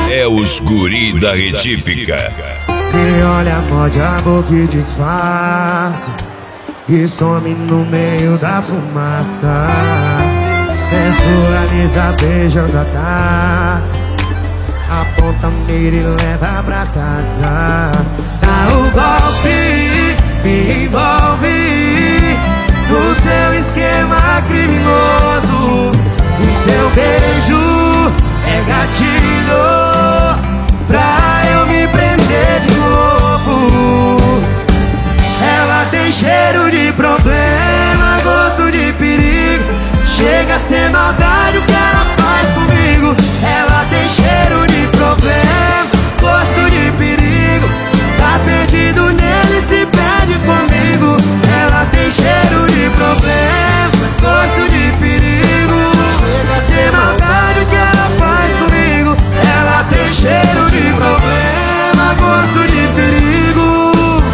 É os guri da retífica. Quem olha pode amor que disfarça e some no meio da fumaça. Sensualiza beijando a taça, aponta a mira e leva pra casa. Dá o golpe, me envolve no seu esquema criminoso. O seu beijo é gatilho pra eu me prender de novo. Ela tem cheiro de problema, gosto de perigo. Chega a ser maldade o que ela faz comigo. Ela tem cheiro de problema, gosto de perigo. Tá perdido nele, se perde comigo. Ela tem cheiro de problema, gosto de perigo. Chega a ser maldade o que ela faz comigo. Ela tem cheiro de problema, gosto de perigo.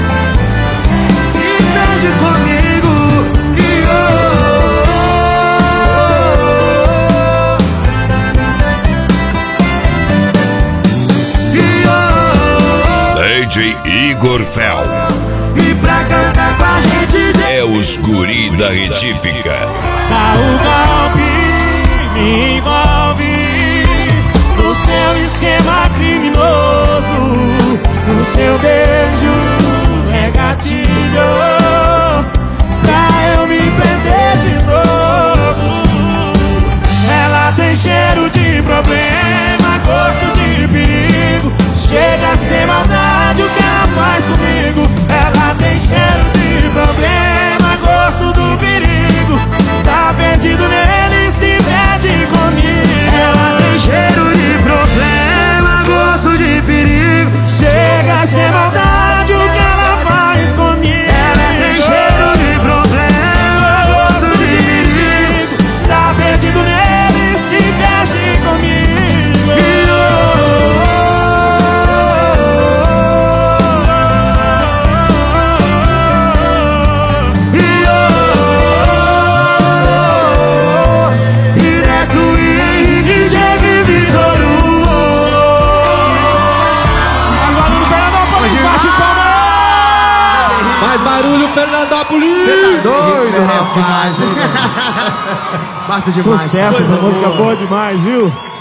Se perde comigo. DJ Igor Fel. E pra cantar com a gente é os guri da retífica. Dá o golpe, me envolve no seu esquema criminoso. O seu beijo é gatilho pra eu me prender de novo. Ela tem cheiro de problema, gosto de perigo. Chega a ser maldade o que ela faz comigo. Ela tem cheiro de problema, gosto do perigo. Tá perdido nele, se perde comigo. Ela tem cheiro de problema, gosto de perigo. Chega a ser maldade o que ela faz comigo. Ela tem cheiro de problema, gosto de perigo. Tá perdido nele, se perde comigo. Mais barulho, Fernandópolis! Cê tá doido, rapaz? Basta demais. Sucesso, essa música boa demais, viu?